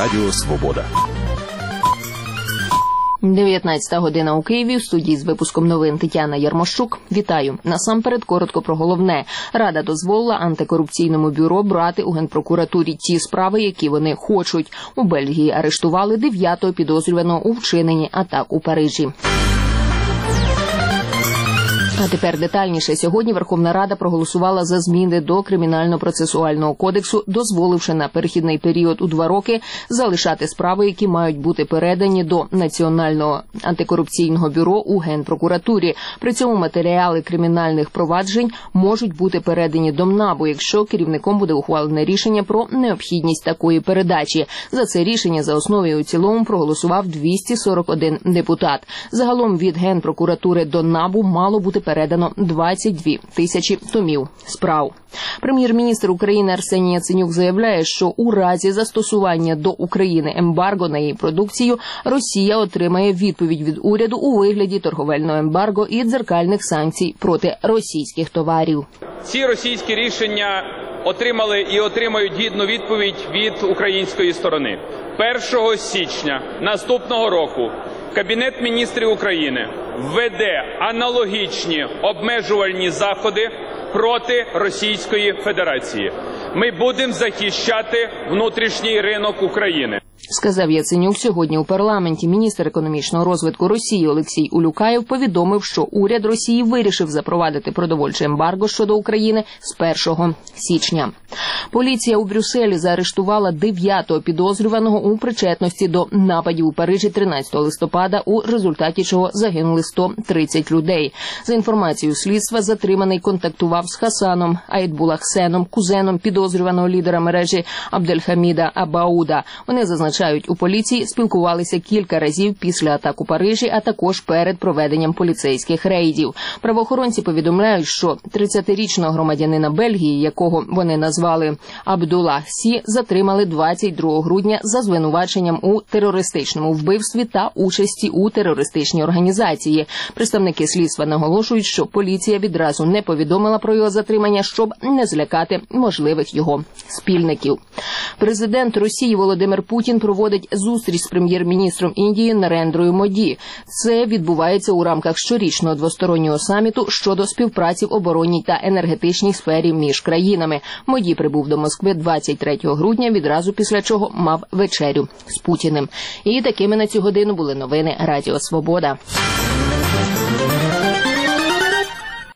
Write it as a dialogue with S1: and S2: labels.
S1: Радіо Свобода.
S2: 19 година у Києві. В студії з випуском новин Тетяна Ярмощук. Вітаю. Насамперед коротко про головне. Рада дозволила антикорупційному бюро брати у Генпрокуратурі ті справи, які вони хочуть. У Бельгії арештували 9-го підозрюваного у вчиненні атак у Парижі. А тепер детальніше. Сьогодні Верховна Рада проголосувала за зміни до Кримінально-процесуального кодексу, дозволивши на перехідний період у 2 роки залишати справи, які мають бути передані до Національного антикорупційного бюро у Генпрокуратурі. При цьому матеріали кримінальних проваджень можуть бути передані до НАБУ, якщо керівником буде ухвалене рішення про необхідність такої передачі. За це рішення за основу і у цілому проголосував 241 депутат. Загалом від Генпрокуратури до НАБУ мало бути передано 22 тисячі томів справ. Прем'єр-міністр України Арсеній Яценюк заявляє, що у разі застосування до України ембарго на її продукцію Росія отримає відповідь від уряду у вигляді торговельного ембарго і дзеркальних санкцій проти російських товарів.
S3: Ці російські рішення отримали і отримають гідну відповідь від української сторони. 1 січня наступного року Кабінет міністрів України введе аналогічні обмежувальні заходи проти Російської Федерації. Ми будемо захищати внутрішній ринок України.
S2: Сказав Яценюк сьогодні у парламенті. Міністр економічного розвитку Росії Олексій Улюкаєв повідомив, що уряд Росії вирішив запровадити продовольче ембарго щодо України з 1 січня. Поліція у Брюсселі заарештувала 9-го підозрюваного у причетності до нападів у Парижі 13 листопада, у результаті чого загинули 130 людей. За інформацією слідства, затриманий контактував з Хасаном Аїтбулахсеном, кузеном підозрюваного лідера мережі Абдельхаміда Абауда. Вони зазначають, у поліції спілкувалися кілька разів після атак у Парижі, а також перед проведенням поліцейських рейдів. Правоохоронці повідомляють, що 30-річного громадянина Бельгії, якого вони назвали Абдуллах Сі, затримали 22 грудня за звинуваченням у терористичному вбивстві та участі у терористичній організації. Представники слідства наголошують, що поліція відразу не повідомила про його затримання, щоб не злякати можливих його спільників. Президент Росії Володимир Путін проводить зустріч з прем'єр-міністром Індії Нарендрою Моді. Це відбувається у рамках щорічного двостороннього саміту щодо співпраці в оборонній та енергетичній сфері між країнами. Моді прибув до Москви 23 грудня, відразу після чого мав вечерю з Путіним. І такими на цю годину були новини Радіо Свобода.